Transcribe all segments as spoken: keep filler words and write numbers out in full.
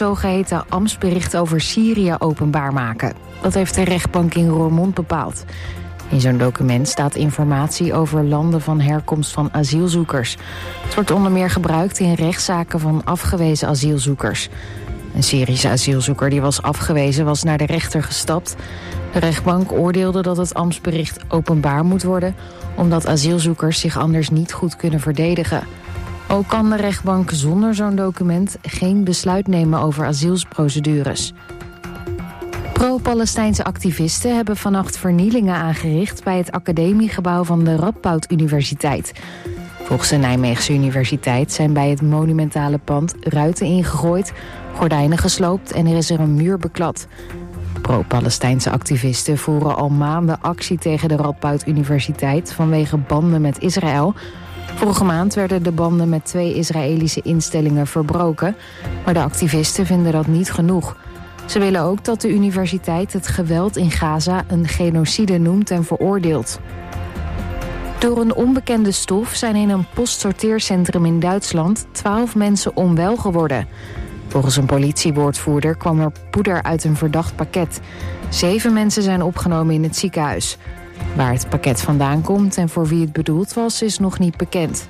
zogeheten ambtsbericht over Syrië openbaar maken. Dat heeft de rechtbank in Roermond bepaald. In zo'n document staat informatie over landen van herkomst van asielzoekers. Het wordt onder meer gebruikt in rechtszaken van afgewezen asielzoekers. Een Syrische asielzoeker die was afgewezen was naar de rechter gestapt. De rechtbank oordeelde dat het ambtsbericht openbaar moet worden, omdat asielzoekers zich anders niet goed kunnen verdedigen. Ook kan de rechtbank zonder zo'n document geen besluit nemen over asielprocedures. Pro-Palestijnse activisten hebben vannacht vernielingen aangericht bij het academiegebouw van de Radboud Universiteit. Volgens de Nijmeegse Universiteit zijn bij het monumentale pand ruiten ingegooid, gordijnen gesloopt en er is er een muur beklad. Pro-Palestijnse activisten voeren al maanden actie tegen de Radboud Universiteit vanwege banden met Israël. Vorige maand werden de banden met twee Israëlische instellingen verbroken, maar de activisten vinden dat niet genoeg. Ze willen ook dat de universiteit het geweld in Gaza een genocide noemt en veroordeelt. Door een onbekende stof zijn in een postsorteercentrum in Duitsland twaalf mensen onwel geworden. Volgens een politiewoordvoerder kwam er poeder uit een verdacht pakket. Zeven mensen zijn opgenomen in het ziekenhuis. Waar het pakket vandaan komt en voor wie het bedoeld was, is nog niet bekend.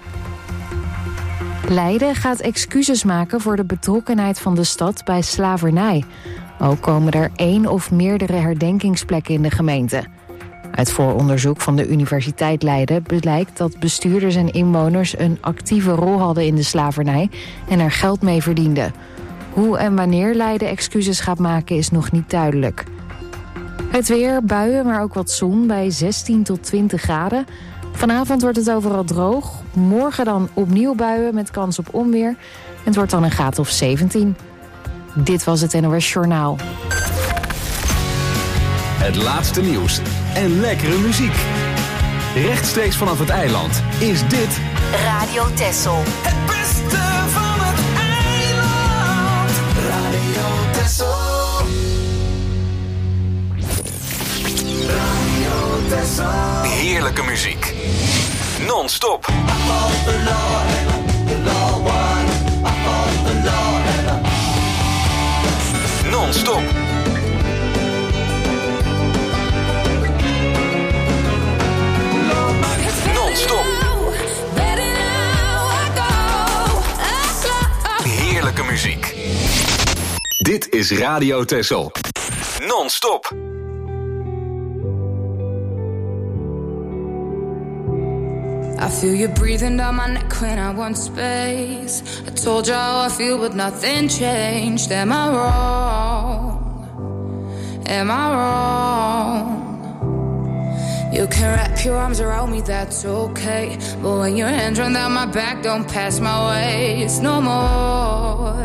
Leiden gaat excuses maken voor de betrokkenheid van de stad bij slavernij. Ook komen er één of meerdere herdenkingsplekken in de gemeente. Uit vooronderzoek van de Universiteit Leiden blijkt dat bestuurders en inwoners een actieve rol hadden in de slavernij en er geld mee verdienden. Hoe en wanneer Leiden excuses gaat maken is nog niet duidelijk. Het weer, buien, maar ook wat zon bij zestien tot twintig graden. Vanavond wordt het overal droog. Morgen dan opnieuw buien met kans op onweer. En het wordt dan een graad of zeventien. Dit was het N O S Journaal. Het laatste nieuws en lekkere muziek. Rechtstreeks vanaf het eiland is dit Radio Texel. Het beste van het eiland. Radio Texel. Radio Texel. heerlijke muziek. Non-stop. Non-stop. Non-stop. Heerlijke muziek. Dit is Radio Texel. Non-stop. I feel you breathing down my neck when I want space. I told you how I feel, but nothing changed. Am I wrong? Am I wrong? You can wrap your arms around me, that's okay. But when your hands run down my back, don't pass my waist no more,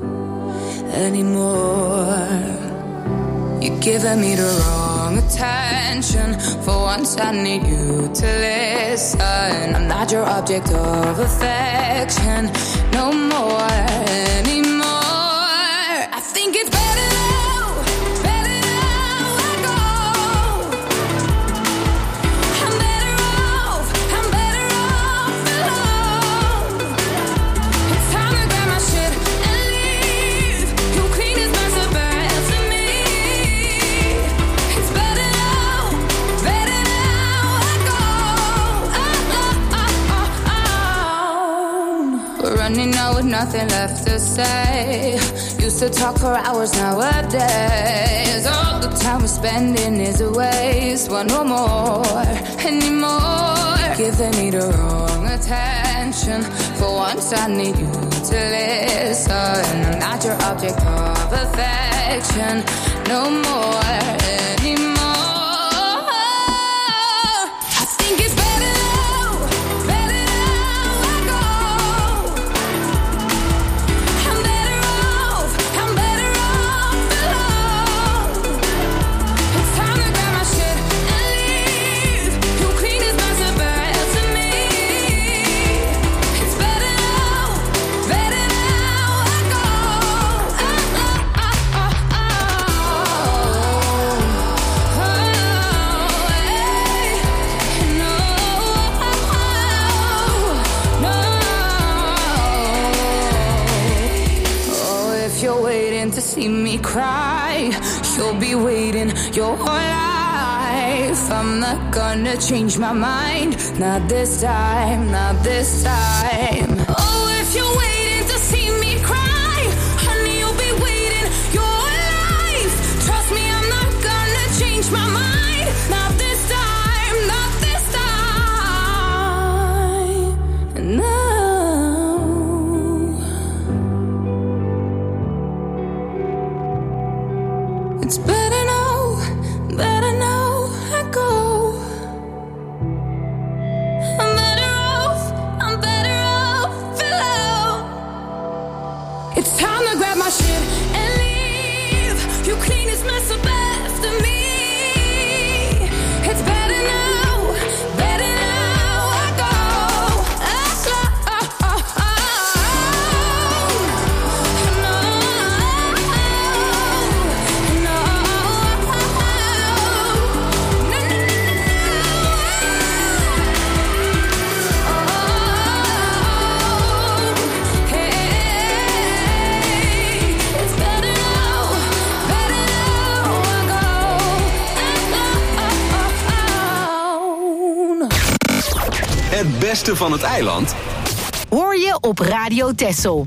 anymore. You're giving me the wrong attention. For once I need you to listen. I'm not your object of affection no more, anymore. I think it's better now, better now I go. I'm better off, I'm better off alone. It's time to grab my shit and leave. You clean as my suburban to me. It's better now, better now I go. Oh, oh, oh, oh. We're running out with nothing left to say. Used to talk for hours nowadays. All the time we're spending is a waste. Want no more anymore. Giving me the wrong attention. For once I need you to listen. I'm not your object of affection no more anymore. I think it's better now, better now I go. I'm better off, I'm better off alone. It's time to grab my shit and leave. You clean as my suburban to me. It's better now, better now I go. Oh, oh, oh, oh. waiting to see me cry. You'll be waiting your whole life. I'm not gonna change my mind. Not this time, not this time. Oh, if you're waiting to see me cry, honey, you'll be waiting your whole life. Trust me, I'm not gonna change my mind. Not this time, not this time. No. It's better now, better now I go. I'm better off, I'm better off alone. It's time to grab my shit and leave. You clean this mess up after me. It's better now, better now I go. Het beste van het eiland hoor je op Radio Texel.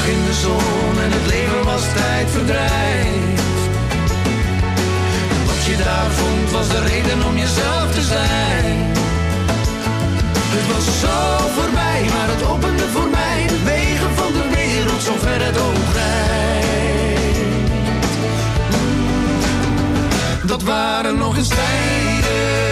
zon en het leven was tijdverdrijf. Wat je je daar vond was de reden om jezelf te zijn. Het was zo voorbij, maar het opende voor mij de wegen van de wereld, zo ver het oog reikt. Dat waren nog eens tijden.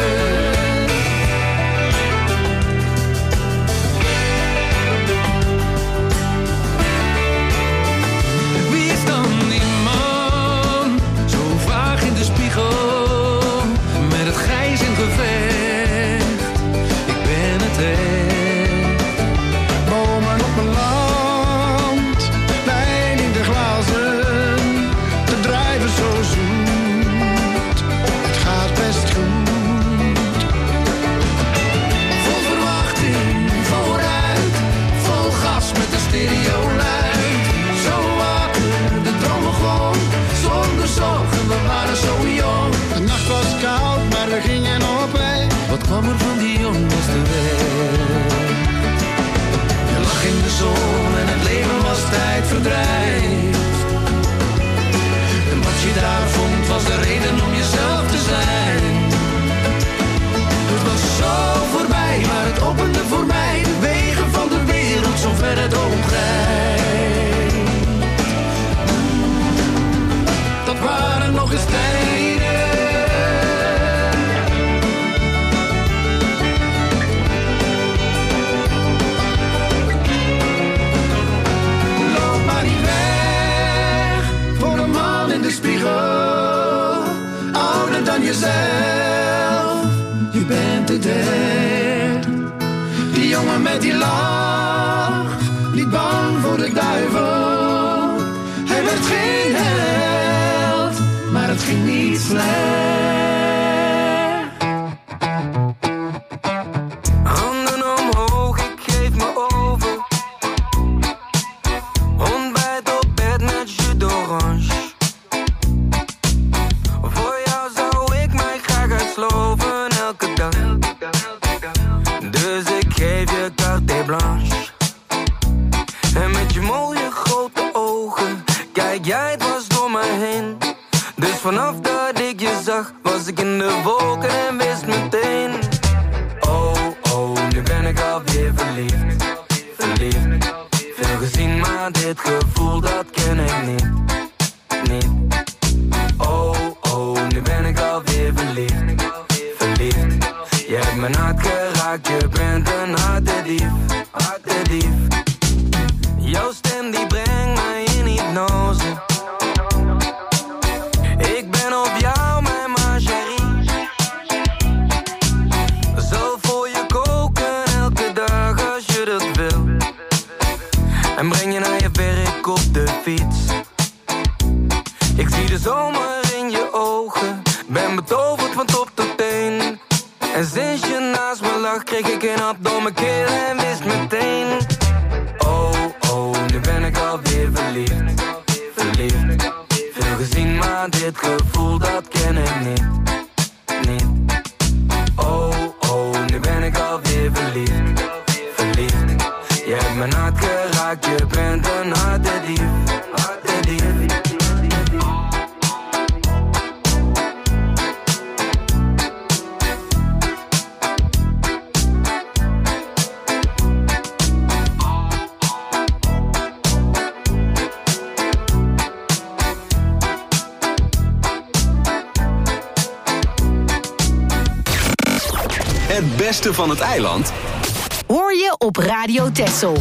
Wie is dan die man, zo vaag in de spiegel, met het grijs in gevecht? Ik ben het echt. Bomen op mijn land, wijn in de glazen, de druiven zo zoet, het gaat best goed. Vol verwachting, vooruit, vol gas met de stereo luid. Zo wakker, de droom begon, zonder zorgen, we waren zo jong. De nacht was koud, maar we gingen op weg. Wat kwam er van die jongens teweeg? Je lag in de zon en het leven was tijdverdrijf. En wat je daar vond was de reden om jezelf te zijn. Het was zo voorbij, maar het opende voor mij de wegen van de wereld, zo ver het oog reikt. Dat waren nog eens tijden. Loop maar niet weg voor een man in de spiegel, ouder dan jezelf. Je bent het echt. Die jongen met die lach, niet bang voor de duivel. Hij werd geen held, maar het ging niet slecht. Handen omhoog, ik geef me over. Ontbijt op bed met jus d'orange. Voor jou zou ik mij graag uitsloven elke dag. Dus ik geef je carte blanche. En met je mooie grote ogen kijk jij dwars door me heen. Dus vanaf dat ik je zag was ik in de wolken en wist meteen. Oh, oh, nu ben ik alweer verliefd. Verliefd. Veel gezien, maar dit gevoel dat ken ik niet. Niet. Oh, oh, nu ben ik alweer verliefd. Verliefd. Je hebt mijn hart geraakt, je bent een hartedief. Hartedief. Jouw stem die brengt mij in hypnose. Ik ben op jou, mijn ma chérie. Zal voor je koken elke dag als je dat wil. En breng je naar je werk op de fiets. Ik zie de zomer in je ogen, ben betoverd van top tot teen. En sinds je naast me lag kreeg ik een hap door mijn keel en wist meteen. Oh, oh, nu ben ik alweer verliefd. Verliefd. Veel gezien, maar dit gevoel dat ken ik niet. Niet. Oh, oh, nu ben ik alweer verliefd. Verliefd. Je hebt mijn hart geraakt, je bent een hartedief. Hartedief. Het beste van het eiland hoor je op Radio Texel.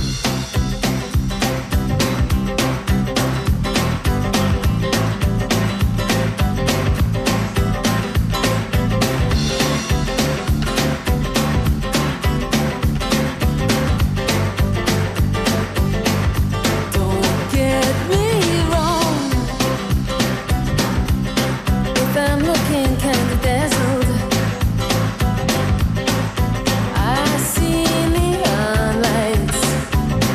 I see neon lights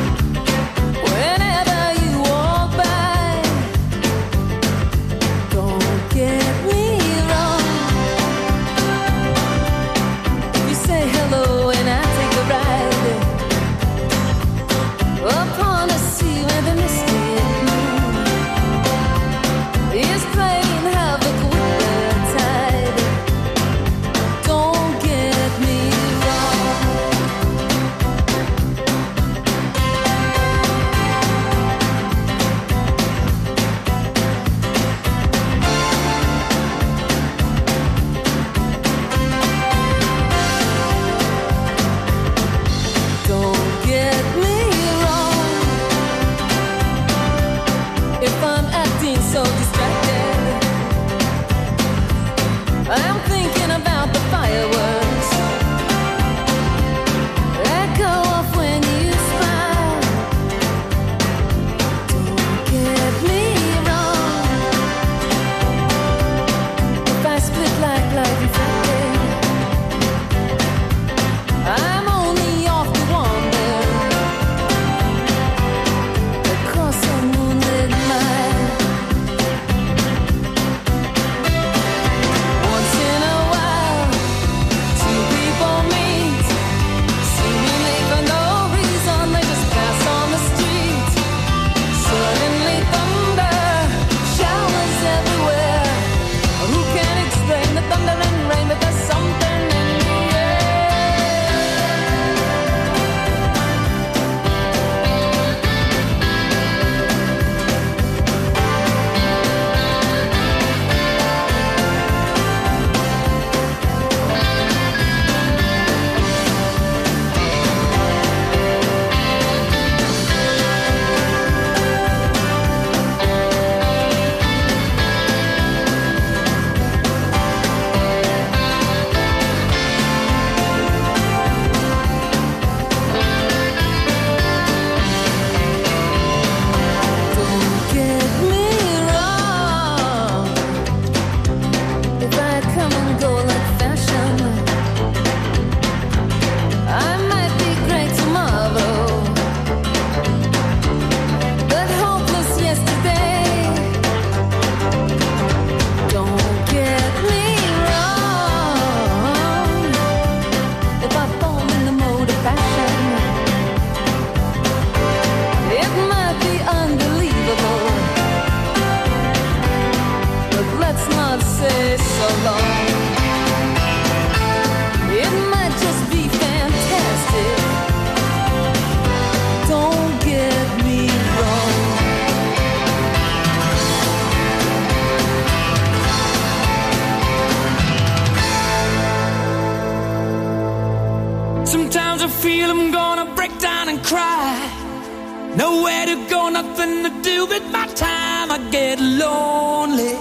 feel I'm gonna break down and cry. Nowhere to go, nothing to do with my time. I get lonely,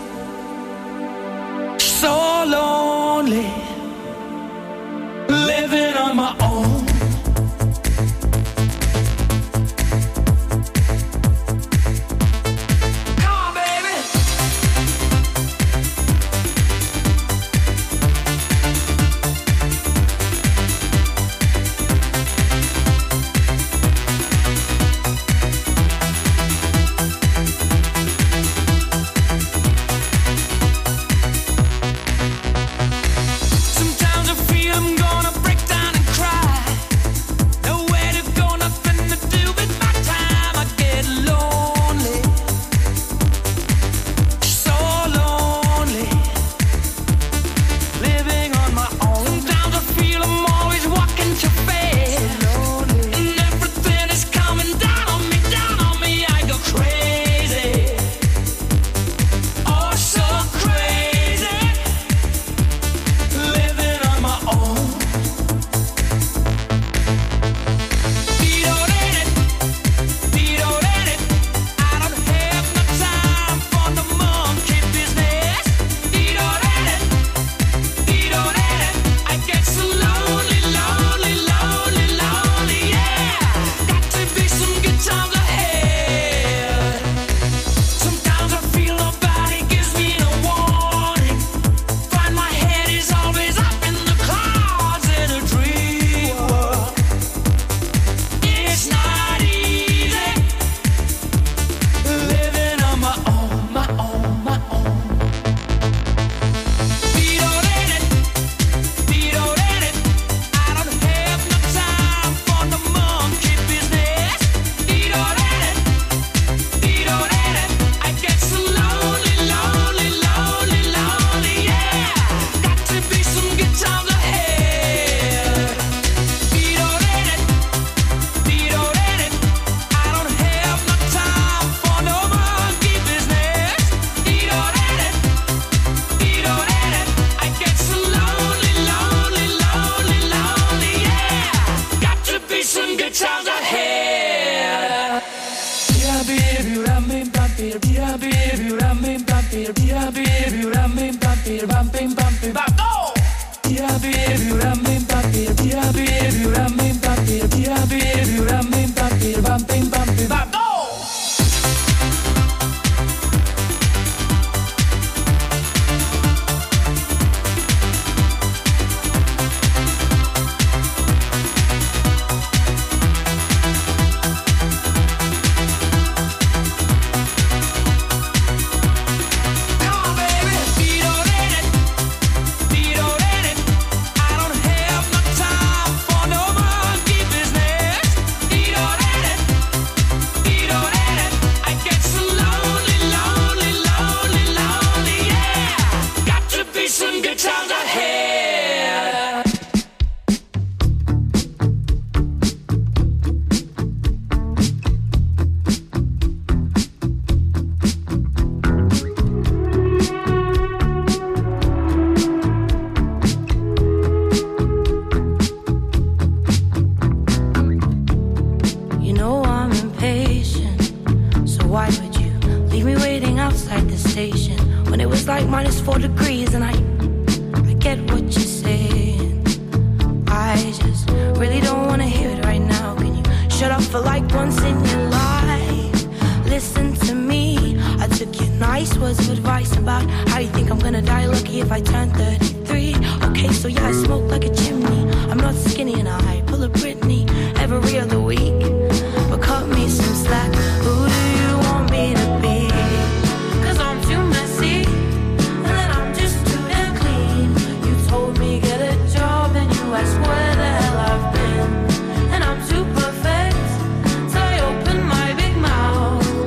so lonely, living on my own.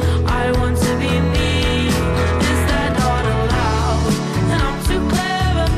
Never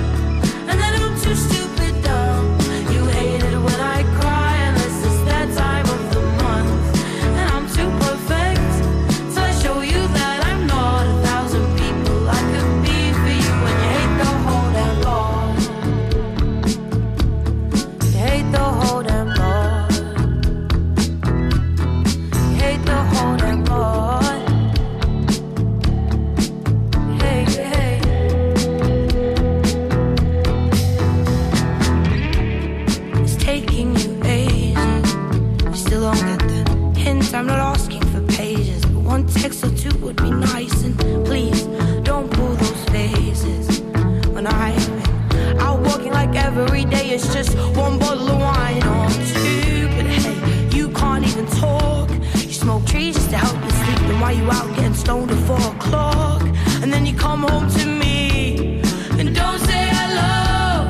every day it's just one bottle of wine or two. But hey, you can't even talk. You smoke trees just to help you sleep. Then why you out getting stoned at four o'clock? And then you come home to me and don't say hello.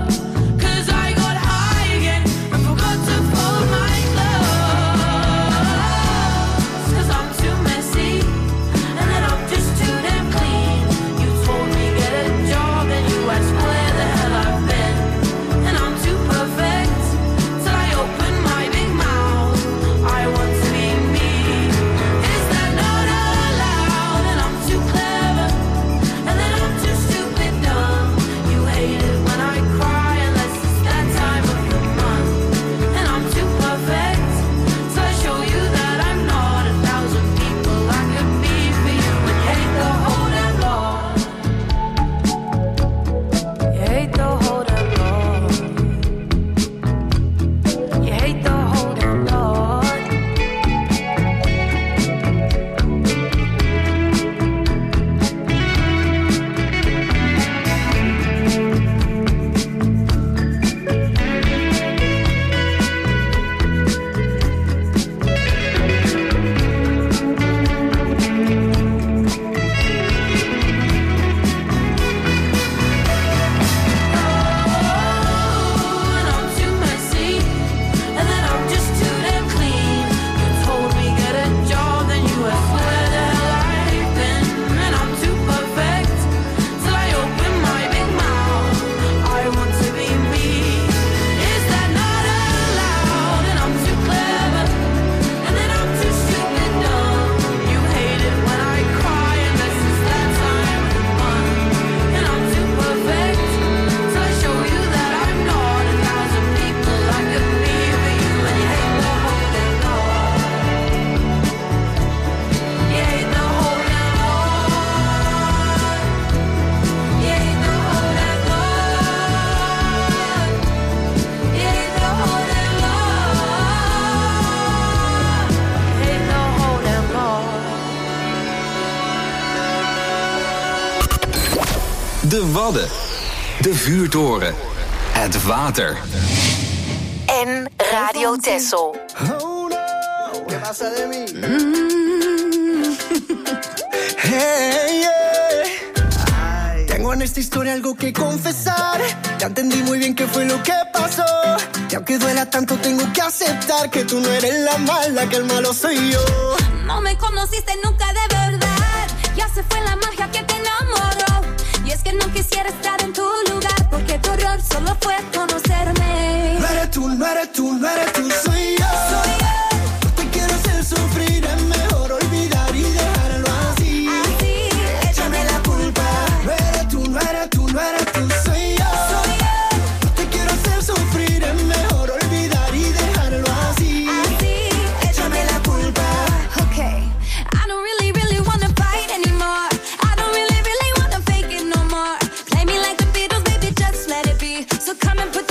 De Wadden. De vuurtoren. Het water. En Radio Texel. Oh no, ¿qué pasa de mí? Mm. Hey, yeah. Tengo en esta historia algo que confesar. Ya entendí muy bien qué fue lo que pasó. Y aunque duela tanto tengo que aceptar que tú no eres la mala, que el malo soy yo. No me conociste nunca de verdad. Ya se fue la magia que te enamoró. Y es que no quisiera estar en tu lugar, porque tu error solo fue conocerme. No eres tú, no eres tú, no eres tú, soy yo. Soy yo. No te quiero hacer sufrir, es mejor olvidar y dejarlo así. Así, échame la culpa. No eres tú, no eres tú, no eres tú, soy yo. Soy yo. No te quiero hacer sufrir, es mejor olvidar y dejarlo así. Así, échame la culpa. Okay, I don't really, really wanna fight anymore. I don't really, really wanna fake it no more. Play me like the Beatles, baby, just let it be. So come and put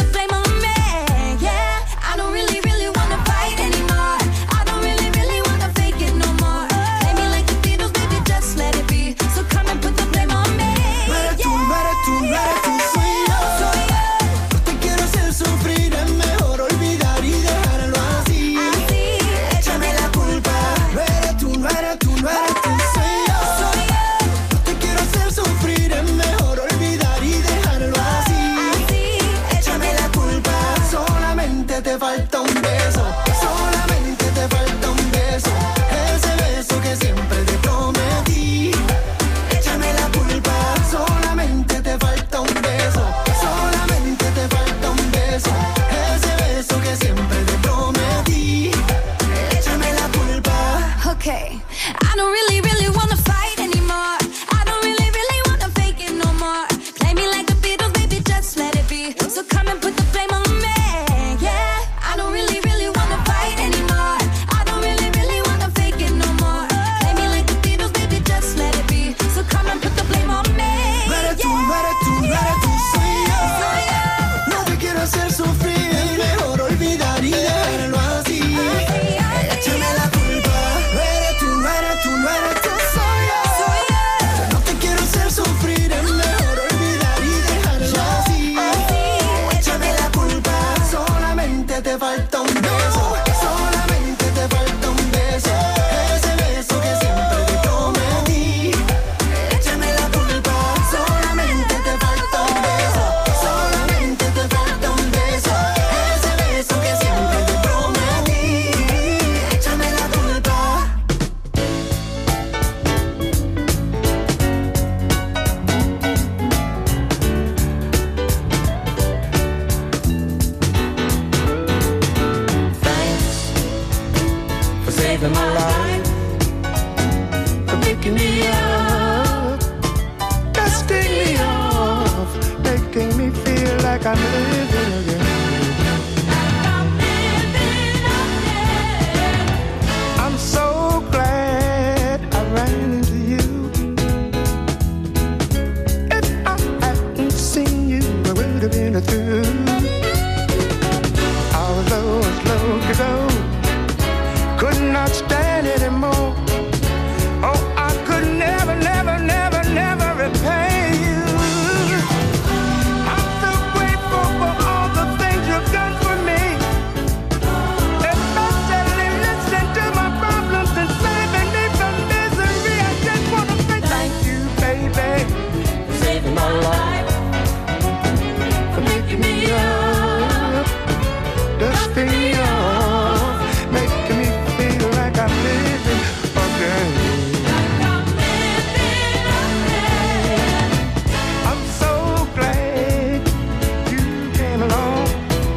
saving my life, for picking me up, dusting me off, making me feel like I'm living again. Like I'm living again. I'm so glad I ran into you. If I hadn't seen you, I would have been through. I was low as low could go, could not stand anymore. Oh, I could never, never, never, never repay you. I'm so grateful for all the things you've done for me, especially listening to my problems and saving me from misery. I just want to say thank you, baby, for saving my life, for making me up, dusting me off, making me feel like I'm living again. Like I'm living again. I'm so glad you came along.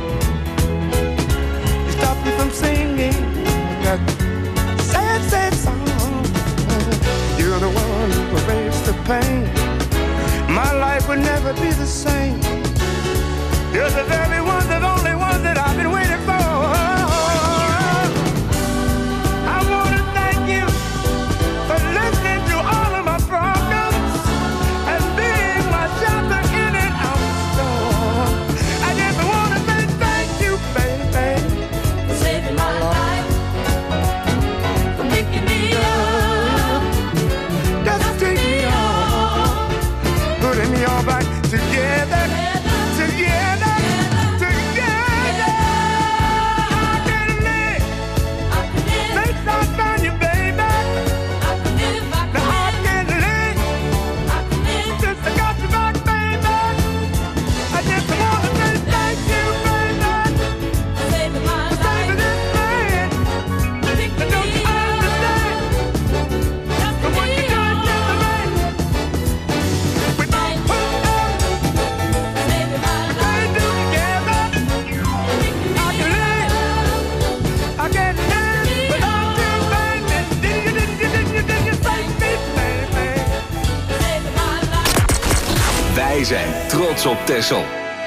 You stopped me from singing that sad, sad song. You're the one who erased the pain. My life would never be the same. You're the very one, the only one that I've been waiting for. I want to thank you for listening to all of my problems and being my shelter in and out the storm. I just want to say thank you, baby, for saving my life, for picking me up, dusting me off, putting me all back together, together, together. I can live, since I found you, baby. Now I can live, since I got you back, baby. I just want to say thank you, baby, for saving this man. But don't you understand? For what you done to the man. We don't put up, stay together. I can live, I can live without you, baby. Did you, did you, did you, did you say me, baby? Wij zijn trots op Texel.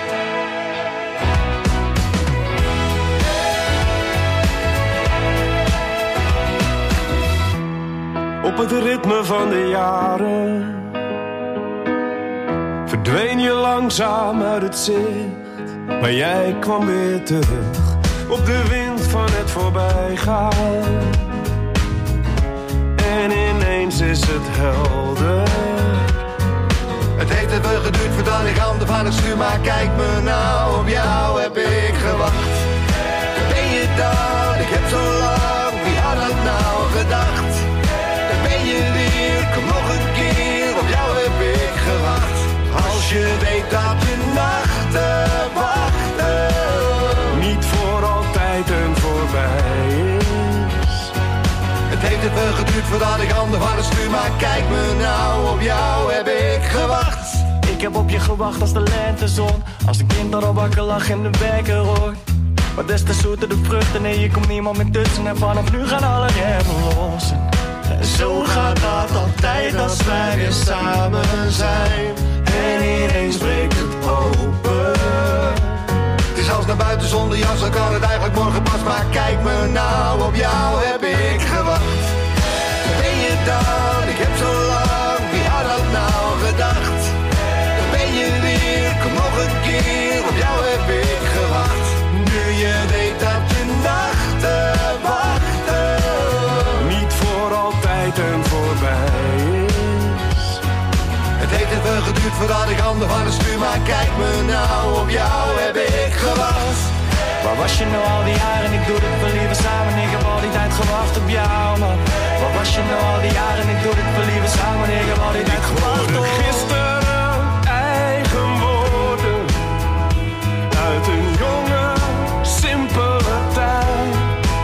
Op het ritme van de jaren verdween je langzaam uit het zicht, maar jij kwam weer terug op de wind van het voorbijgaan. En ineens is het helder. Het heeft even geduurd voordat ik handen van het stuur, maar kijk me nou, op jou heb ik gewacht. Daar ben je dan, ik heb zo lang, wie had dat nou gedacht? Daar ben je weer, kom nog een keer, op jou heb ik gewacht. Als je weet dat je nachten wachten niet voor altijd en voorbij is. Het heeft even geduurd voordat ik handen van het stuur, maar kijk me nou, op jou heb ik gewacht. Ik heb op je gewacht als de lentezon, als een kind dat al wakker lag in de beker hoor. Maar des te zoeter de vruchten, nee je komt niemand meer tussen en vanaf nu gaan alle remmen los. En zo gaat dat altijd als wij weer samen zijn. En ineens breekt het open. Het is als naar buiten zonder jas, dan kan het eigenlijk morgen pas. Maar kijk me nou, op jou heb ik gewacht. Daar ben je dan, ik heb zo lang, wie had dat nou gedacht? Daar ben je weer, kom nog een keer, op jou heb ik gewacht. Nu je weet dat je nachten wachten niet voor altijd en voorbij is. Het heeft even geduurd voordat ik handen van het stuur, maar kijk me nou, op jou heb ik gewacht. Waar was je nou al die jaren? Ik doe dit voor liever samen. Ik heb al die tijd gewacht op jou, man. Waar was je nou al die jaren? Ik doe dit voor liever samen. Ik heb al die tijd gewacht op gisteren eigen woorden uit een jonge, simpele tijd.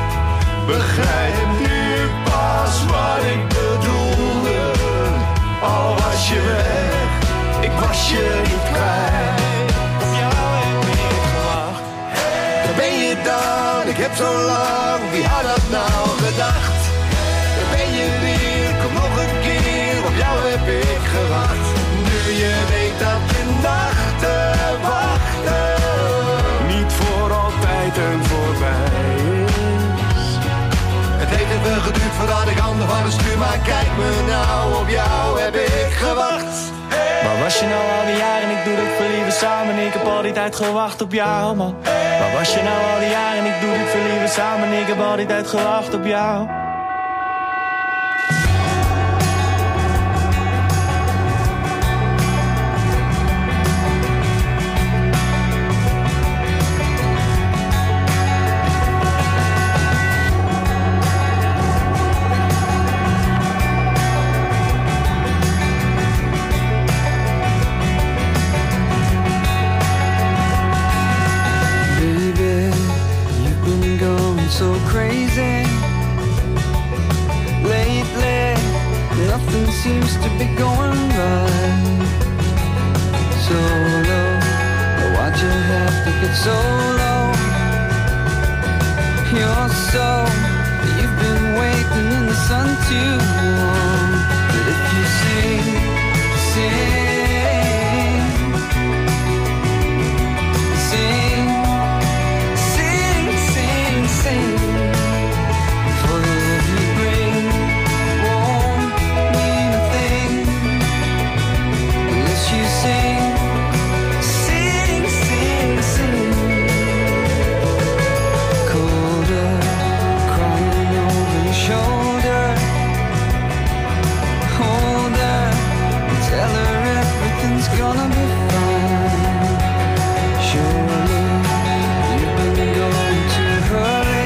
Begrijp nu pas wat ik bedoelde. Al was je weg, ik was je niet kwijt. Op jou heb ik gewacht. Daar ben je dan, ik heb zo lang, wie had dat nou gedacht? ik gewacht. Nu je weet dat de nachten wachten. Niet voor altijd en voorbij is. Het heeft even geduurd voordat ik handen van het stuur. Maar kijk me nou, op jou heb ik gewacht. Hey. Waar was je nou al die jaren? Ik doe dit voor liefde samen. Ik heb al die tijd gewacht op jou, man. Hey. Waar was je nou al die jaren? Ik doe dit voor liefde samen. Ik heb al die tijd gewacht op jou. So crazy lately, nothing seems to be going right. So low, why'd you have to get so low? You're so, you've been waiting in the sun too long. But if you sing, sing, sing, sing, for the love you bring won't mean a thing unless you sing, sing, sing, sing. Colder, crying over your shoulder. Hold her, tell her everything's gonna be fine. Surely you've been going too hurry.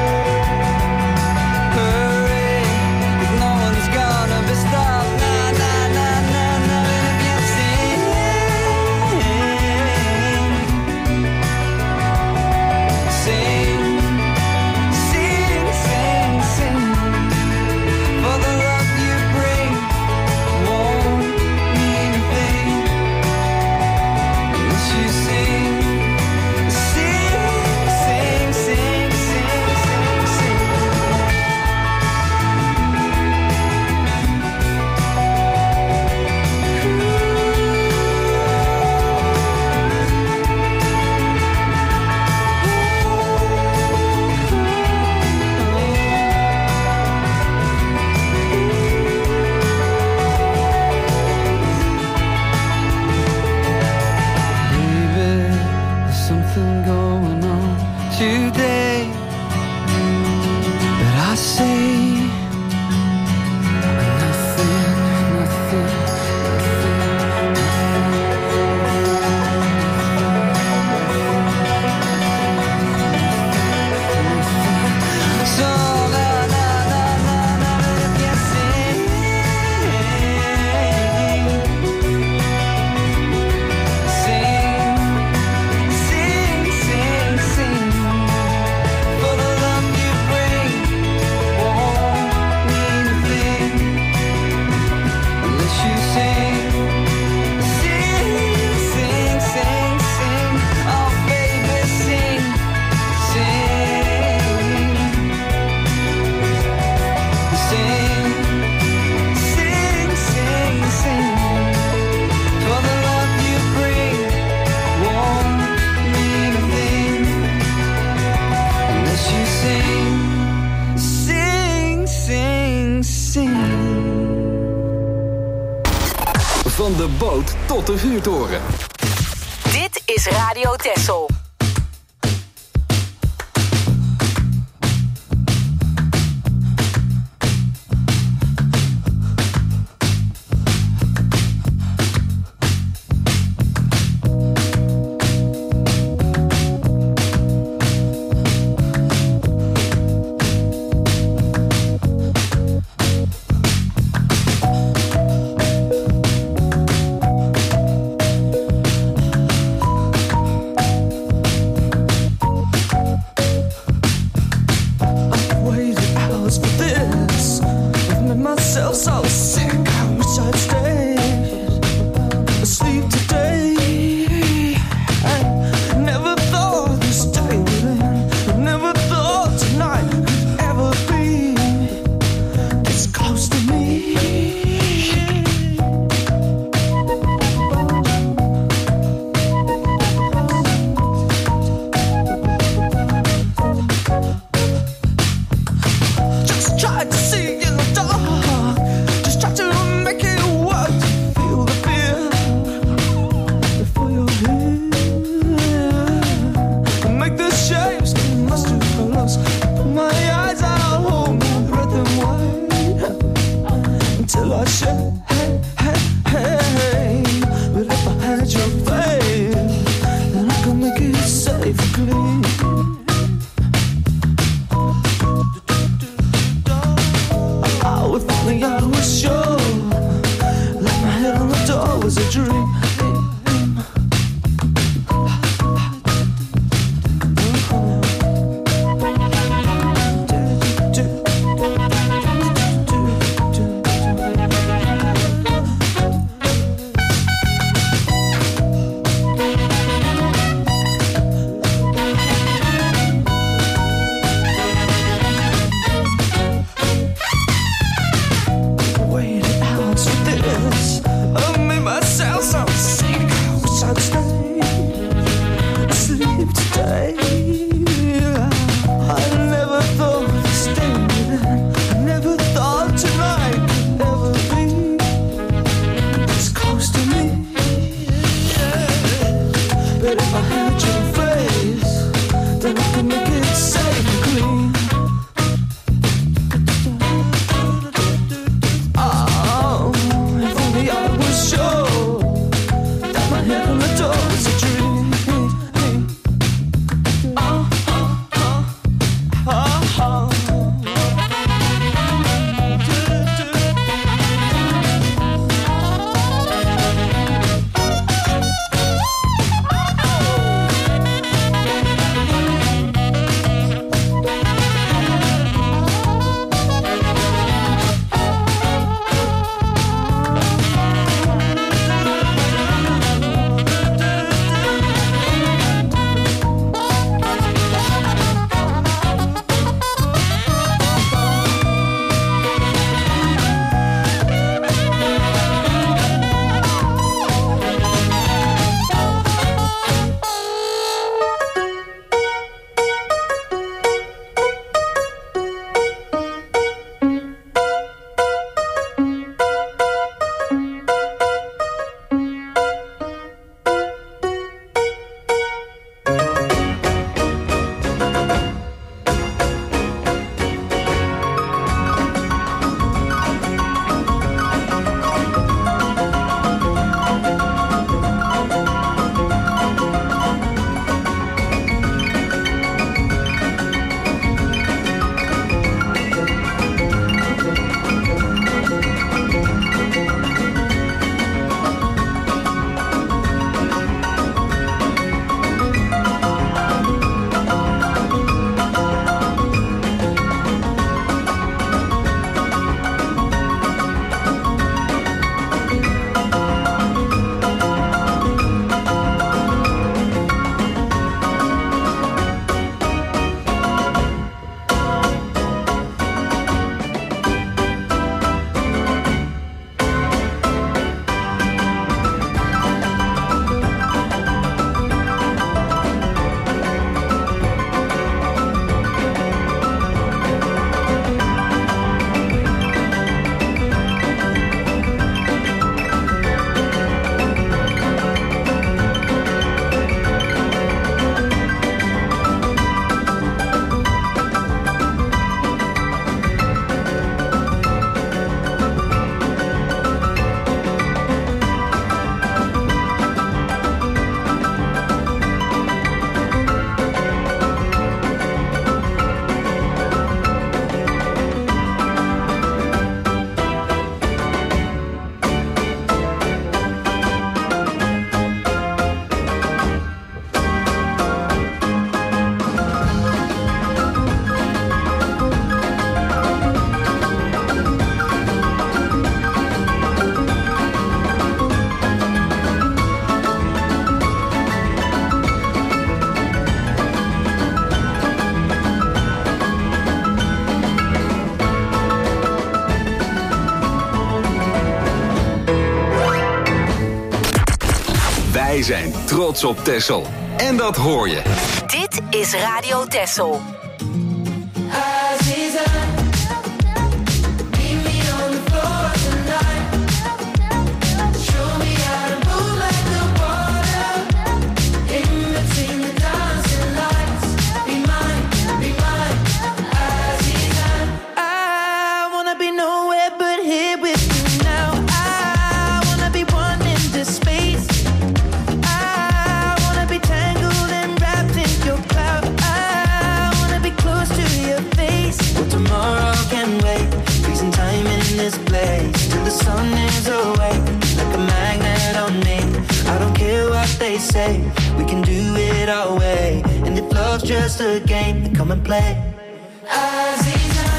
Van de boot tot de vuurtoren. Dit is Radio Texel. Wij zijn trots op Texel. En dat hoor je. Dit is Radio Texel. Say we can do it our way, and if love's just a game, then come and play. Aziza,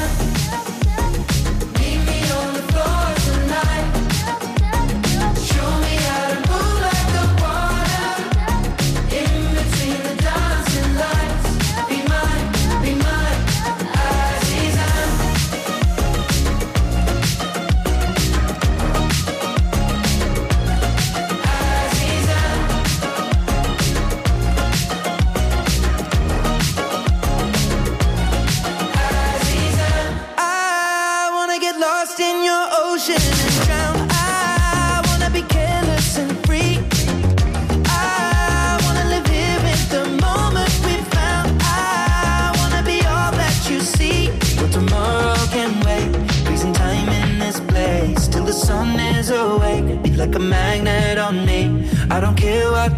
meet me on the floor tonight. Show me how to move like the water in between the dancing lights. Be mine, be mine, Aziza. Aziza.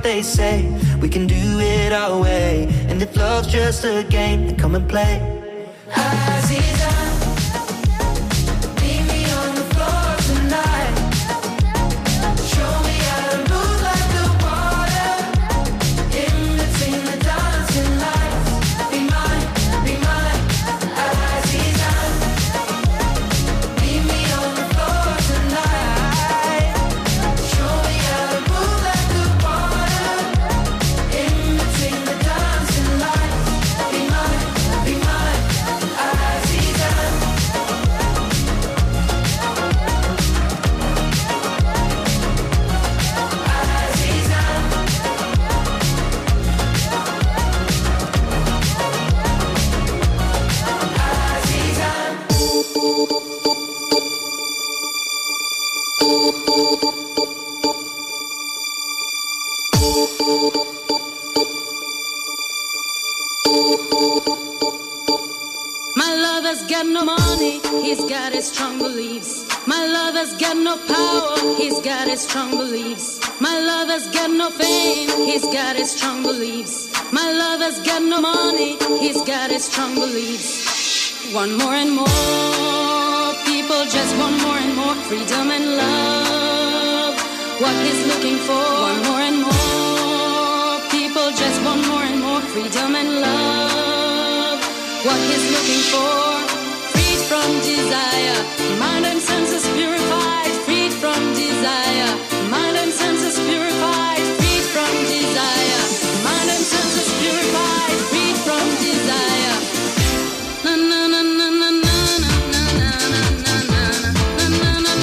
what they say. We can do it our way. And if love's just a game, then come and play. Aziza, leave me on the floor tonight. Show me how to move like the water in between the dancing lights. Be mine, be mine, Aziza. Leave me on the floor tonight. Show me how to move like the water in between the dancing lights. Be mine, be mine, Aziza. My lover's got no money, he's got his strong beliefs. My lover's got no power, he's got his strong beliefs. My lover's got no fame, he's got his strong beliefs. My lover's got no money, he's got his strong beliefs. Want more and more, people just want more and more freedom and love. What he's looking for, want more and more, people just want more and more freedom and love. What he's looking for, freed from desire, mind and senses purified, freed from desire, mind and senses purified, freed from desire, mind and senses purified, freed from desire. Na na na na na na na na na na na na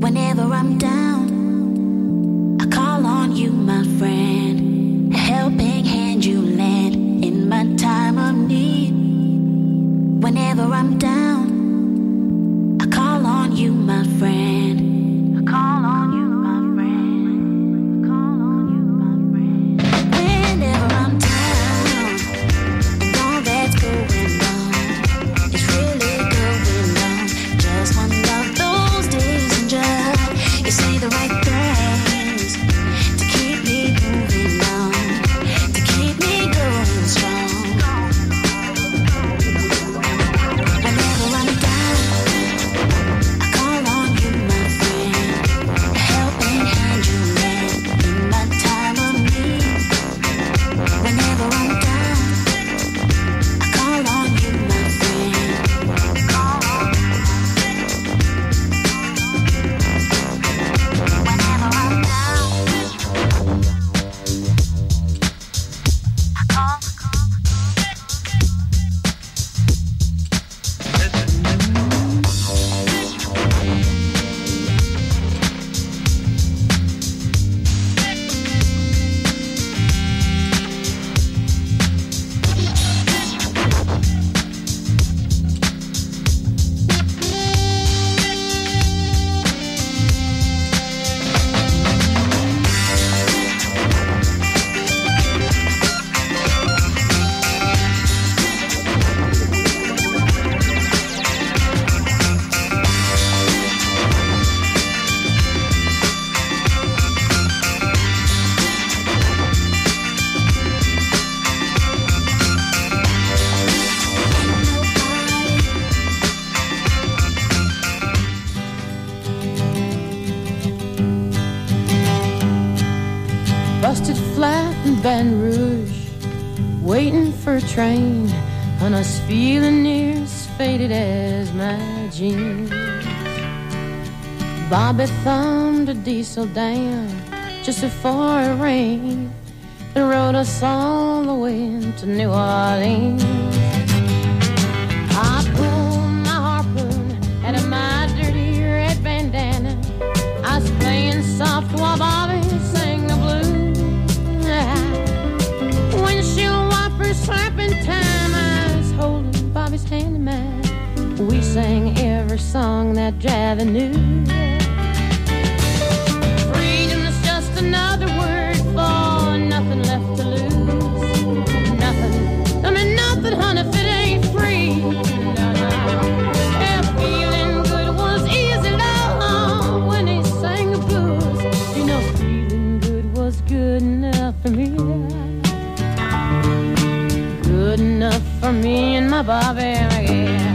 Whenever I'm down, I call on you, my friend. A helping hand you lend in my time of need. Whenever I'm down, I call on you, my friend. I call on you, my friend. I call on you, my friend. Whenever I'm down, and all that's going on is really going on. Just one of those days, and just you say the right things to keep me moving on, to keep me going strong. Whenever I'm down, I call on you, my friend. A helping hand you lend in my time of need. Whenever I'm down, I call on you, my friend. Call on you. Whenever I'm down, I call. Busted flat in Baton Rouge, waiting for a train, and I was feeling near as faded as my jeans. Bobby thumbed a diesel down just before it rained and rode us all the way to New Orleans. I pulled my harpoon out of my dirty red bandana. I was playing soft while Bobby sang the blues. Windshield wipers slapping time, I was holding Bobby's hand in mine. We sang every song that Javi knew. Freedom is just another word for nothing left to lose. Nothing, I mean nothing, honey, if it ain't free. No, no. Yeah, feeling good was easy, love, when he sang the blues. You know, feeling good was good enough for me. Good enough for me and my Bobby, yeah.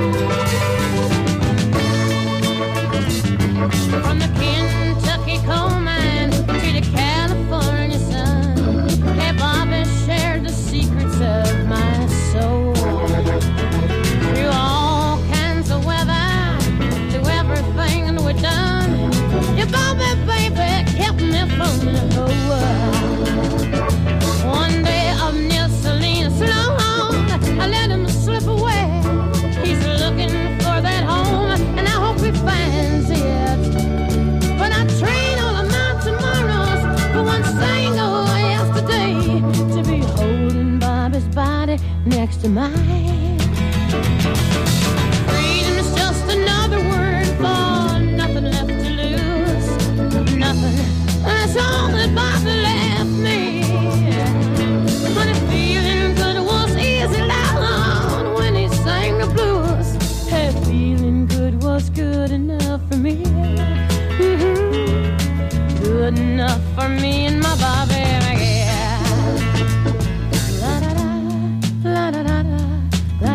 From the Kentucky coal mine to the California sun, hey, Bobby shared the secrets of my soul. Through all kinds of weather, through everything we've done, yeah, Bobby, baby, kept me from the whole world. One day up near Salinas, long, I let him slip away. He's looking for that home, and I hope he finds it. But I train all of my tomorrows for one single yesterday, to be holding Bobby's body next to mine. Freedom is just another word for nothing left to lose. Nothing, that's all that Bobby left me. But if feeling good was easy, loud when he sang the blues, hey, feeling good was good enough for me. Mm-hmm. Good enough for me and my Bobby, yeah. La da da, la da da da, la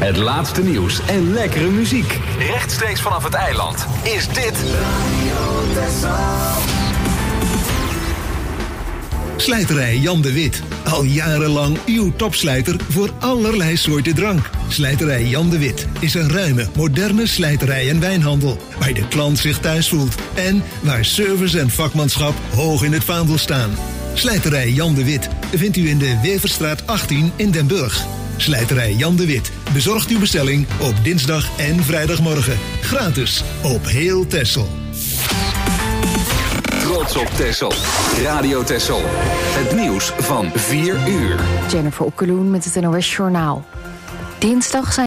Het laatste nieuws en lekkere muziek. Rechtstreeks vanaf het eiland is dit Slijterij Jan de Wit. Al jarenlang uw topslijter voor allerlei soorten drank. Slijterij Jan de Wit is een ruime, moderne slijterij en wijnhandel. Waar de klant zich thuis voelt. En waar service en vakmanschap hoog in het vaandel staan. Slijterij Jan de Wit vindt u in de Weverstraat achttien in Den Burg. Slijterij Jan de Wit bezorgt uw bestelling op dinsdag en vrijdagmorgen. Gratis op heel Texel. Trots op Texel. Radio Texel. Het nieuws van vier uur. Jennifer Okkeloen met het N O S Journaal. Dinsdag zijn